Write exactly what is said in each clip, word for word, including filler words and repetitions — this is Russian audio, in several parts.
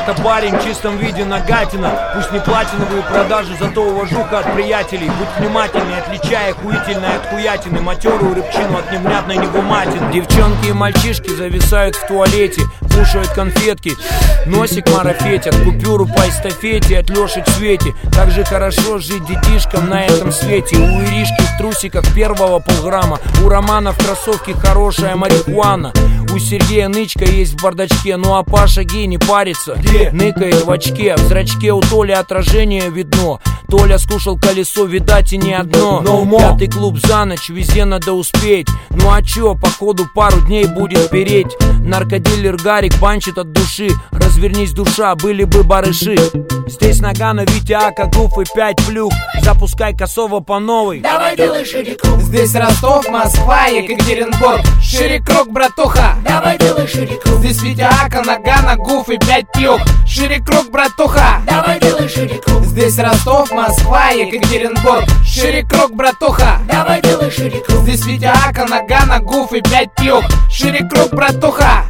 это парень в чистом виде нагатина. Пусть не платиновые продажи, зато уважуха от приятелей. Будь внимательней, отличай охуительное от хуятины, матерую рыбчину от невнятной невуматины. Девчонки и мальчишки зависают в туалете, кушают конфетки, носик марафетят, купюру по эстафете от Лёши в свете. Как же хорошо жить детишкам на этом свете. У Иришки в трусиках первого полграмма, у Романа в кроссовке хорошая марихуана, у Сергея нычка есть в бардачке. Ну а Паша гей не парится, где? Ныкает в очке. В зрачке у Толи отражение видно. Толя скушал колесо, видать и не одно. No Пятый клуб за ночь, везде надо успеть. Ну а чё, походу пару дней будет переть. Наркодилер Гарик банчит от души. Развернись, душа, были бы барыши. Здесь Нагано, Витя, Ака, Гуф и пять плюх. Запускай косово по новой. Давай делай шире круг. Здесь Ростов, Москва, Екатеринбург. Шире круг, братуха. Давай делай шире круг. Здесь Витя, Ака, Нагано, Гуф и пять плюх. Шире круг, братуха. Давай делай шире круг. Здесь Ростов, Москва, Екатеринбург. Шире круг, братуха. Давай делай шире круг. Здесь Витя, Ака, Нагано, Гуф и пять плюх. Шире круг, братуха.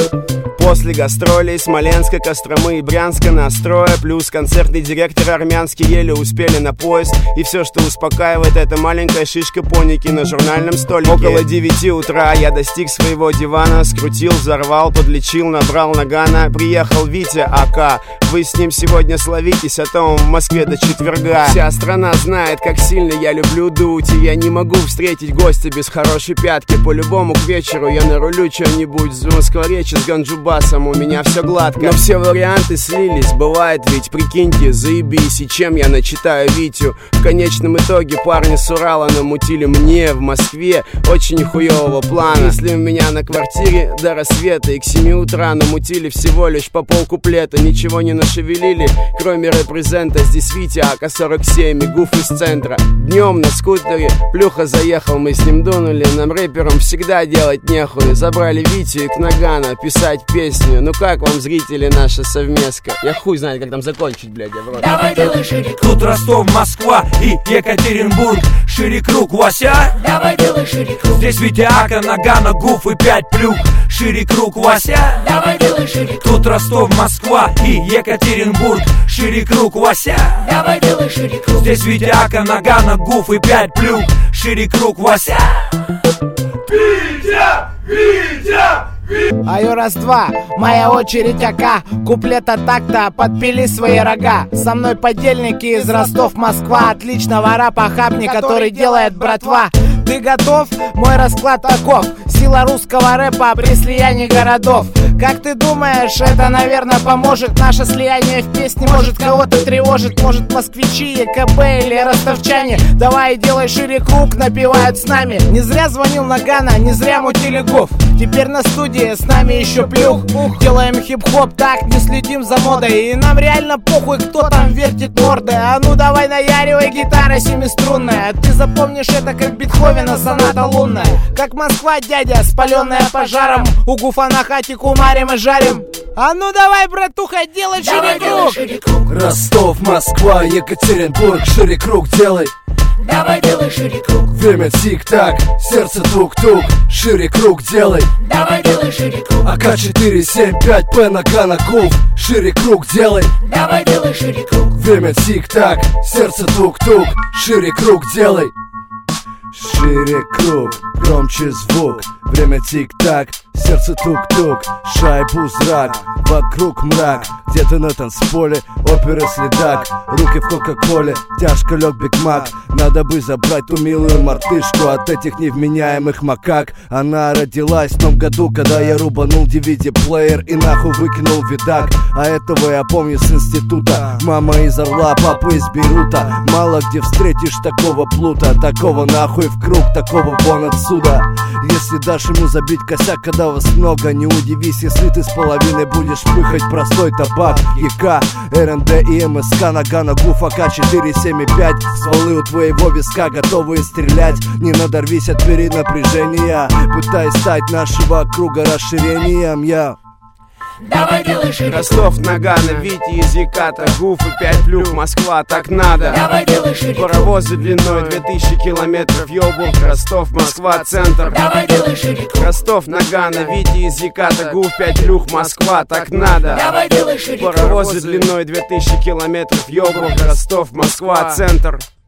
После гастролей Смоленска, Костромы и Брянска настроя, плюс концертный директор армянский, еле успели на поезд. И все, что успокаивает, это маленькая шишка поники на журнальном столике. Около девяти утра я достиг своего дивана, скрутил, взорвал, подлечил, набрал Нагано. Приехал Витя Ака, вы с ним сегодня словитесь, а то он в Москве до четверга. Вся страна знает, как сильно я люблю дуть, и я не могу встретить гостя без хорошей пятки. По-любому к вечеру я нарулю что-нибудь в Москворечье с Ганджубасом, у меня все гладко. Но все варианты слились, бывает ведь, прикиньте, заебись. И чем я начитаю Витю? В конечном итоге парни с Урала намутили мне в Москве очень хуёвого плана. Если у меня на квартире до рассвета, и к семи утра намутили всего лишь по полкуплета. Ничего не нашевелили, кроме репрезента. Здесь Витя Ака сорок семь и Гуф из центра. Днем на скутере Плюха заехал, мы с ним дунули. Нам рэперам всегда делать нехуй. Забрали Витю и к Нагано писать песню. Ну как вам, зрители, наша совместка? Я хуй знает, как там закончить, блядь, я в рот. Давай делай шире круг. Тут Ростов, Москва и Екатеринбург. Шире круг, Вася. Давай делай шире круг. Здесь Витя Ака, Нагано, Гуф и пять плюх. Шире круг, Вася. Давай делай шире круг. Тут Ростов, Москва и Екатеринбург. Шире круг, Вася. Давай делай шире круг. Здесь Витя Ака, Нагано, Гуф и пять плюх. Шире круг, Вася. Витя! Витя! Аю, раз-два, моя очередь, Ака. Куплета так-то, подпили свои рога. Со мной подельники из Ростов, Москва. Отличного рэпа, хабни, который делает братва. Ты готов? Мой расклад таков. Сила русского рэпа при слиянии городов. Как ты думаешь, это, наверное, поможет? Наше слияние в песне может кого-то тревожит. Может, москвичи, ЕКБ или ростовчане. Давай делай шире круг, напевают с нами. Не зря звонил Нагано, не зря мутили Гуф. Теперь на студии с нами еще Плюх. Делаем хип-хоп так, не следим за модой. И нам реально похуй, кто там вертит морды. А ну давай наяривай, гитара семиструнная. Ты запомнишь это как Бетховена соната лунная. Как Москва, дядя, спаленная пожаром. У Гуфа на хате кумарим и жарим. А ну давай, братуха, делай шире круг. Шире круг. Ростов, Москва, Екатеринбург. Шире круг делай. Давай делай шире круг. Время тик-так, сердце тук-тук. Шире круг делай. Давай делай шире круг. АК четыре семь пять П Нагано Гуф. Шире круг делай. Давай делай шире круг. Время тик-так, сердце тук-тук. Шире круг делай. Шире круг, громче звук. Время тик-так, сердце тук-тук. Шайбу зрак, вокруг мрак. Где-то на танцполе, опера следак. Руки в кока-коле, тяжко лег Биг Мак. Надо бы забрать ту милую мартышку от этих невменяемых макак. Она родилась в том году, когда я рубанул ди ви ди-плеер и нахуй выкинул видак. А этого я помню с института. Мама из Орла, папа из Бейрута. Мало где встретишь такого плута. Такого нахуй в круг, такого вон отсюда. Если дашь ему забить косяк, когда вас много, не удивись, если ты с половиной будешь пыхать простой табак. ЕК, РНД и МСК, Нагано Гуф, АК четыре семь пять. Стволы у твоего виска готовые стрелять. Не надорвись от перенапряжения, пытаясь стать нашего круга расширением. Я Давай делай шире круг. Ростов, Нагано, Вити из Еката, Гуф и пять плюх, Москва, так надо. Давай делай шире круг. Паровозы длиной две тысячи километров, Ёбург, Ростов, Москва, центр. Давай делай шире круг. Ростов, Нагано, Вити из Еката, Гуф, пять плюх, Москва, так надо. Давай делай шире круг. Паровозы длиной две тысячи километров, Ёбург, Ростов, Москва, центр.